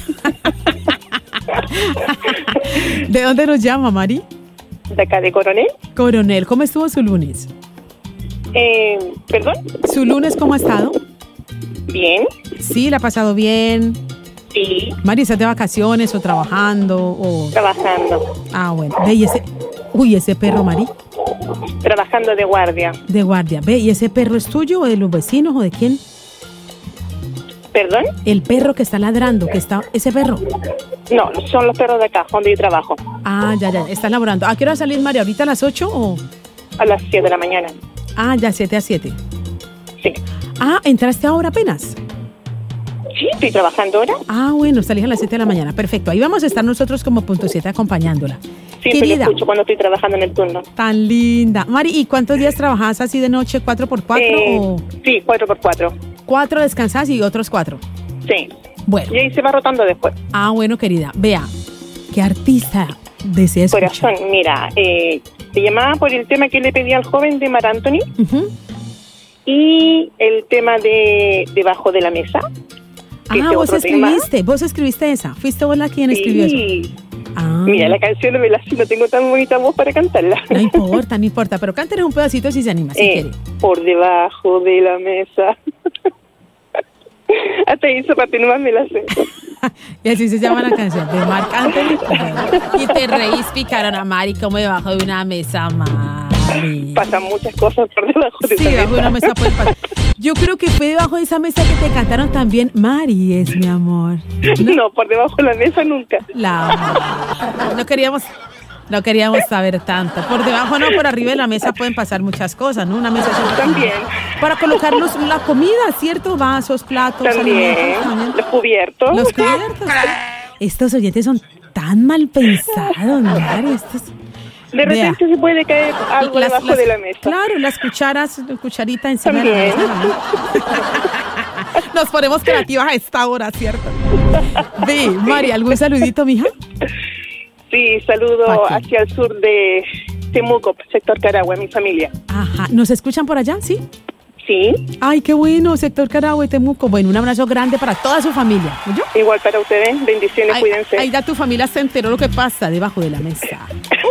Speaker 3: ¿De dónde nos llama, Mari?
Speaker 19: De acá de Coronel.
Speaker 3: Coronel, ¿cómo estuvo su lunes?
Speaker 19: Eh, ¿Perdón?
Speaker 3: ¿Su lunes cómo ha estado?
Speaker 19: Bien.
Speaker 3: Sí, ¿la ha pasado bien?
Speaker 19: Sí.
Speaker 3: Mari, ¿estás de vacaciones o trabajando? O...
Speaker 19: Trabajando.
Speaker 3: Ah, bueno. Ve, y ese... Uy, ese perro, Mari.
Speaker 19: Trabajando de guardia.
Speaker 3: De guardia. Ve, ¿y ese perro es tuyo o de los vecinos o de quién?
Speaker 19: ¿Perdón?
Speaker 3: El perro que está ladrando, que está... ¿Ese perro?
Speaker 19: No, son los perros de acá, donde yo trabajo.
Speaker 3: Ah, ya, ya, está laborando. ¿A qué hora va a salir, Mari? ¿Ahorita a las ocho o...?
Speaker 19: A las siete de la mañana.
Speaker 3: Ah, ya, siete a siete.
Speaker 19: Sí.
Speaker 3: Ah, ¿entraste ahora apenas?
Speaker 19: Sí, estoy trabajando ahora.
Speaker 3: Ah, bueno, salís a las siete de la mañana. Perfecto. Ahí vamos a estar nosotros como punto siete acompañándola.
Speaker 19: Siempre
Speaker 3: Querida,
Speaker 19: lo escucho cuando estoy trabajando en el turno.
Speaker 3: tan linda. Mari, ¿y cuántos días trabajás así de noche? ¿Cuatro por cuatro
Speaker 19: Eh,
Speaker 3: o...?
Speaker 19: Sí, cuatro por cuatro.
Speaker 3: Cuatro descansás y otros cuatro.
Speaker 19: Sí.
Speaker 3: Bueno.
Speaker 19: Y ahí se va rotando después.
Speaker 3: Ah, bueno, querida. Vea, ¿qué artista desea escuchar?
Speaker 19: Corazón, mira, eh, te llamaba por el tema que le pedí al joven de Mar Anthony.
Speaker 3: Ujú.
Speaker 19: Y el tema de Debajo de la Mesa. que
Speaker 3: Ah,
Speaker 19: ese
Speaker 3: vos
Speaker 19: otro tema.
Speaker 3: escribiste, vos escribiste esa. ¿Fuiste vos la quien escribió eso?
Speaker 19: Sí.
Speaker 3: Ah.
Speaker 19: Mira, la canción no me la sé, no tengo tan bonita voz para cantarla.
Speaker 3: No importa, no importa, pero cántenos un pedacito si se anima, si
Speaker 19: Eh,
Speaker 3: quiere.
Speaker 19: Por debajo de la mesa. Hasta esa parte nomás me la sé.
Speaker 3: Y así se llama la canción, de Marc Anthony. Y te reís, picaron a Mari como debajo de una mesa, Mari.
Speaker 19: Pasan muchas cosas por debajo de
Speaker 3: Sí,
Speaker 19: esa
Speaker 3: debajo de una
Speaker 19: mesa.
Speaker 3: mesa puede pasar. Yo creo que fue debajo de esa mesa que te cantaron también Mari es mi amor.
Speaker 19: No, por debajo de la mesa nunca.
Speaker 3: La amo. No queríamos, no queríamos saber tanto. Por debajo no, por arriba de la mesa pueden pasar muchas cosas, ¿no? Una mesa es
Speaker 19: También.
Speaker 3: para colocarnos la comida, ¿cierto? Vasos, platos,
Speaker 19: También.
Speaker 3: alimentos, también.
Speaker 19: Los cubiertos.
Speaker 3: Los cubiertos. Estos oyentes son tan mal pensados, Mari. Estos...
Speaker 19: De repente
Speaker 3: Vea.
Speaker 19: se puede caer algo
Speaker 3: Las-
Speaker 19: debajo
Speaker 3: las-
Speaker 19: de la mesa.
Speaker 3: Claro, las cucharas, la cucharita encima
Speaker 19: También.
Speaker 3: de la mesa. Nos ponemos creativas a esta hora, ¿cierto? Ve, Mari, ¿algún saludito, mija?
Speaker 19: Sí, saludo
Speaker 3: ¿Pa' qué?
Speaker 19: hacia el sur de Temuco, sector Carahue, mi familia.
Speaker 3: Ajá. ¿Nos escuchan por allá? ¿Sí?
Speaker 19: Sí.
Speaker 3: Ay, qué bueno, sector Carahue, Temuco. Bueno, un abrazo grande para toda su familia. ¿Oyó?
Speaker 19: Igual para ustedes, bendiciones,
Speaker 3: Ay,
Speaker 19: cuídense.
Speaker 3: Ahí ya tu familia se enteró lo que pasa debajo de la mesa.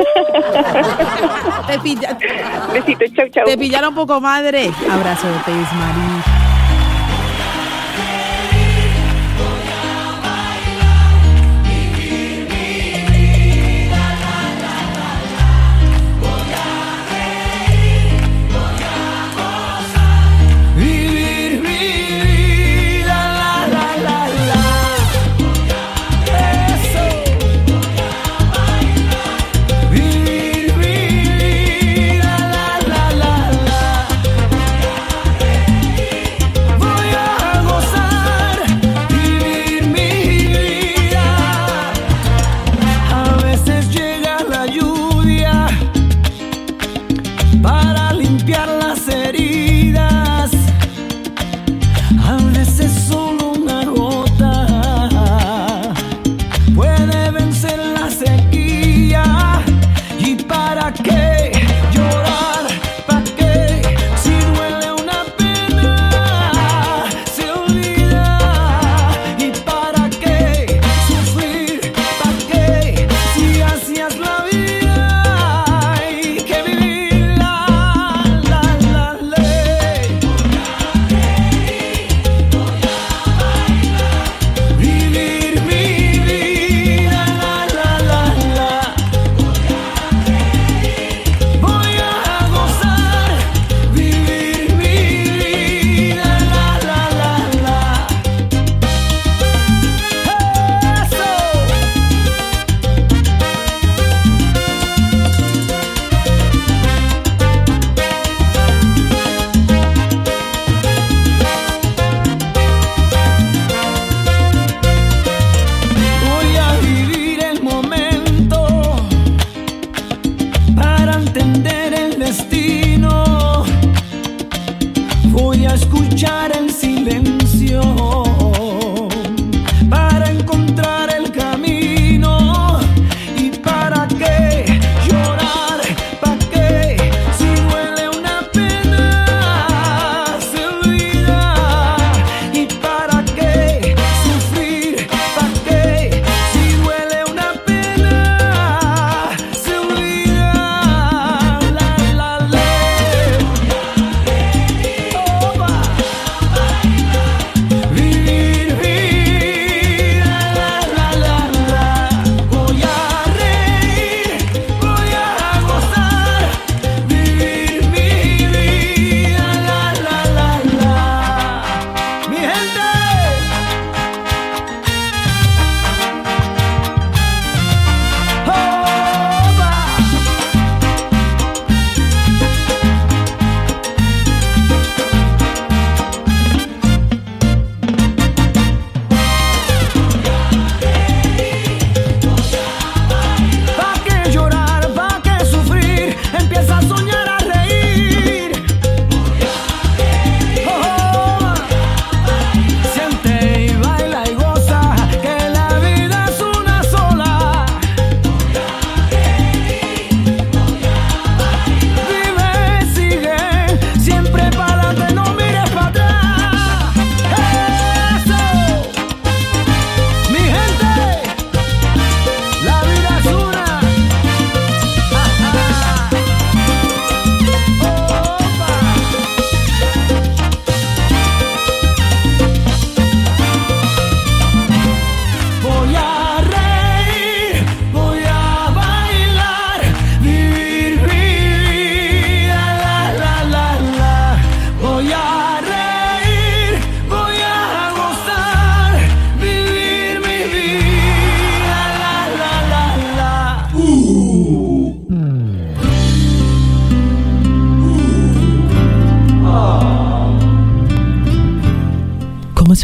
Speaker 3: Te, pilla,
Speaker 19: Besito, chau, chau.
Speaker 3: te pillaron un poco, madre. Abrazotes, Mari.
Speaker 1: Vivir mi vida, la, la, la, la. Eso. Vivir mi vida, la, la, la, la.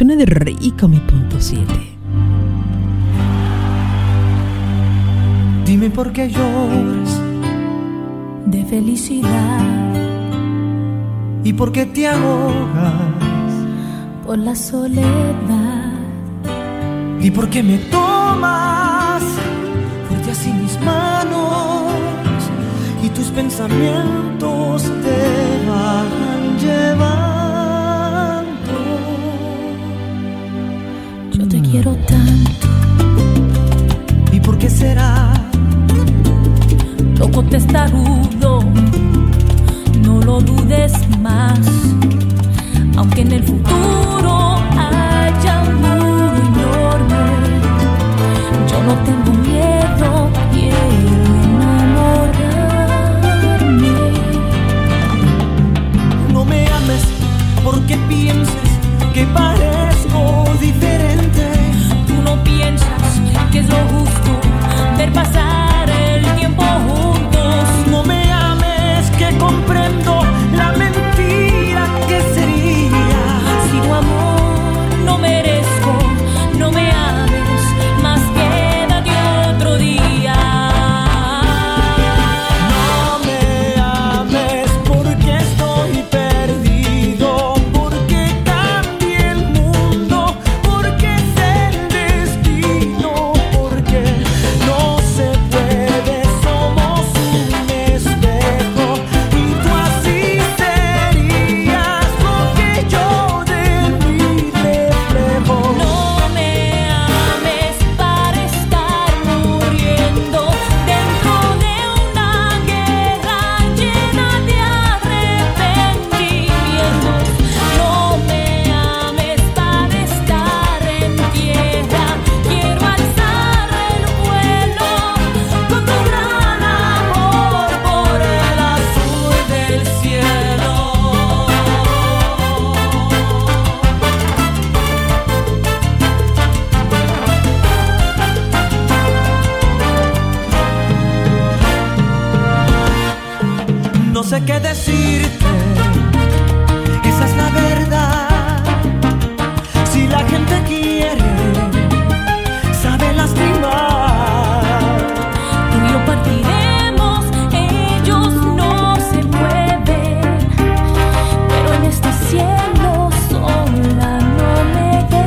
Speaker 3: suena de rico mi punto siete.
Speaker 20: Dime por qué lloras
Speaker 13: De felicidad
Speaker 20: y por qué te ahogas
Speaker 13: por la soledad.
Speaker 20: y por qué me tomas fuerte así mis manos y tus pensamientos te van llevando.
Speaker 13: Yo te quiero tanto.
Speaker 20: ¿Y por qué será?
Speaker 13: Loco testarudo, no lo dudes más. Aunque en el futuro haya un muro enorme, yo no tengo miedo, quiero enamorarme.
Speaker 20: No me ames porque pienses que parezco diferente.
Speaker 13: Tú no piensas que es lo justo ver pasar el tiempo juntos.
Speaker 20: No me ames que comprendo la mentira que sería.
Speaker 13: Si tu amor no merezco, no me ames, más quédate otro día.
Speaker 20: No me ames porque estoy perdido, porque cambia el mundo, porque es el destino, porque no se puede, somos un espejo y tú así serías lo que yo de mí reflejo.
Speaker 13: No me ames para estar muriendo dentro de una guerra llena de arrepentimientos. No me ames para estar en tierra. Quiero alzar el vuelo con tu gran amor por el azul del cielo.
Speaker 20: No sé qué decirte, esa es la verdad. Si la gente quiere, sabe lastimar.
Speaker 13: Tú y yo partiremos, ellos no se mueven, pero en este cielo sola no me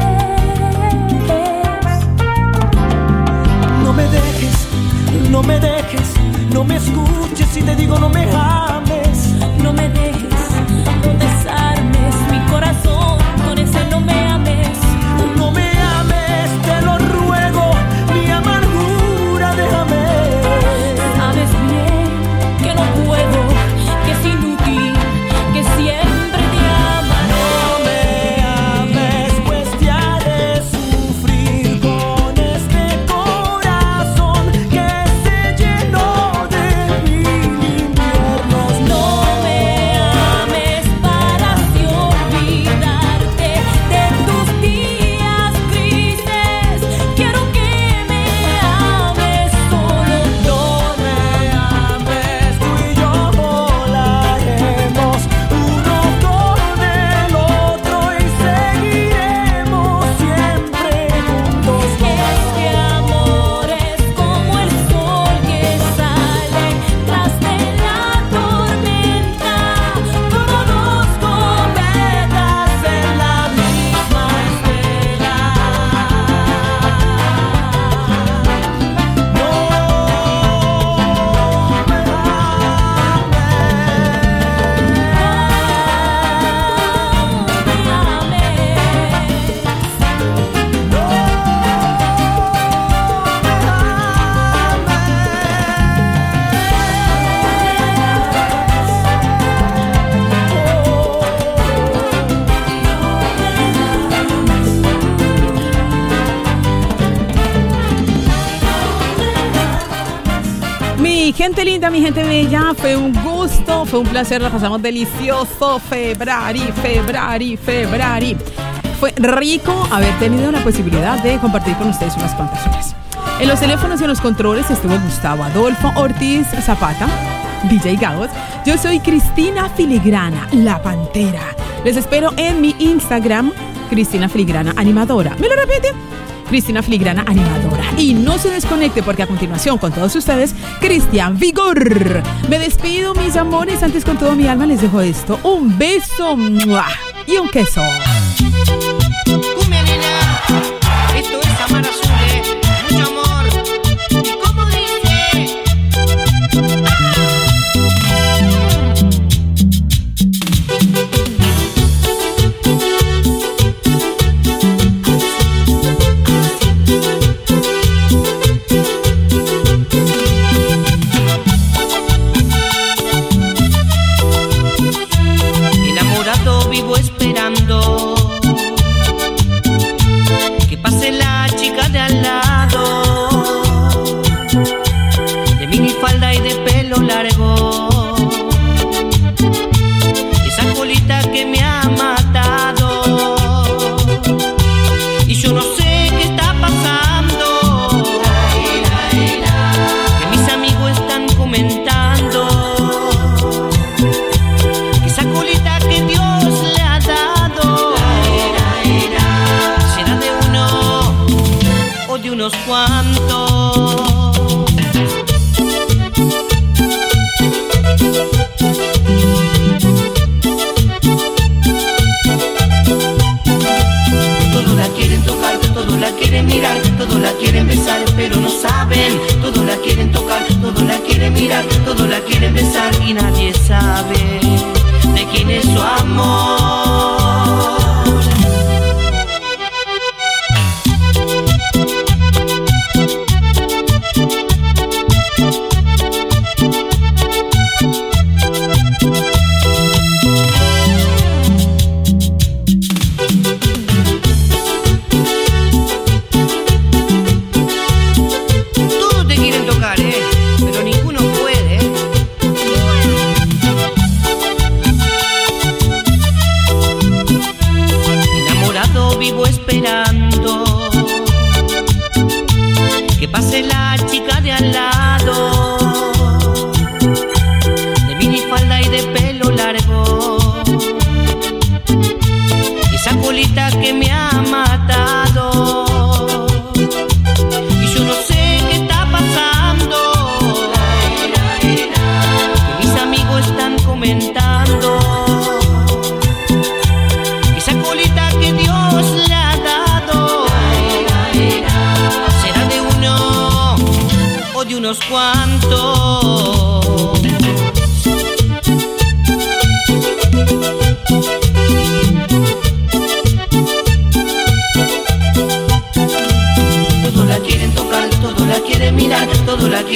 Speaker 13: dejes.
Speaker 20: No me dejes, no me dejes, no me escuches si te digo no me ames.
Speaker 13: No me dejes, no desarmes mi corazón con ese no me ames.
Speaker 20: No me ames, te lo ruego, mi amargura déjame.
Speaker 13: Sabes bien que no puedo, que es inútil, que siempre te ama.
Speaker 20: No me ames, pues te haré sufrir con este corazón que se llenó de mil inviernos.
Speaker 13: No me ames para así olvidarte de tus días grises. Quiero que me ames solo.
Speaker 20: No me ames, tú y yo volaremos uno con el otro y seguiremos siempre juntos.
Speaker 13: Este amor es como el sol que sale tras de la tormenta, como dos cometas en la misma estela.
Speaker 3: Mi gente linda, mi gente bella, fue un gusto, fue un placer, la pasamos delicioso, Febrari, Febrari, Febrari. Fue rico haber tenido la posibilidad de compartir con ustedes unas cuantas horas. En los teléfonos y en los controles estuvo Gustavo Adolfo Ortiz Zapata, D J Gagos. Yo soy Cristina Filigrana, la Pantera. Les espero en mi Instagram, Cristina Filigrana, animadora. ¿Me lo repite? Cristina Filigrana, animadora. Y no se desconecte porque a continuación con todos ustedes, Cristian Vigor. Me despido, mis amores. Antes con todo mi alma les dejo esto. Un beso ¡mua! Y un queso.
Speaker 21: Cumbia, nena. Esto es Amar Azule. Mucho amor. ¿Y cómo dice? Enamorado vivo esperando que pase la chica de al lado, de minifalda y de pelo largo, esa colita que me ha matado, y yo no sé qué está pasando, que mis amigos están comentando que esa colita que Dios le ha dado será de uno o de unos cuantos. Todos la quieren tocar, todos la quieren mirar, todos la quieren besar, pero no saben. Todos la quieren tocar, todos la quieren mirar, todos la quieren besar y nadie sabe de quién es su amor. Todos te quieren tocar, eh, pero ninguno puede. Enamorado vivo esperando que pase la chica de al lado, de minifalda y de pelo largo, esa colita que me ha matado, y yo no sé qué está pasando, que mis amigos están comentando que esa colita que Dios le ha dado será de uno o de unos cuantos. Todos la quieren tocar, todos la quieren mirar, todos la quieren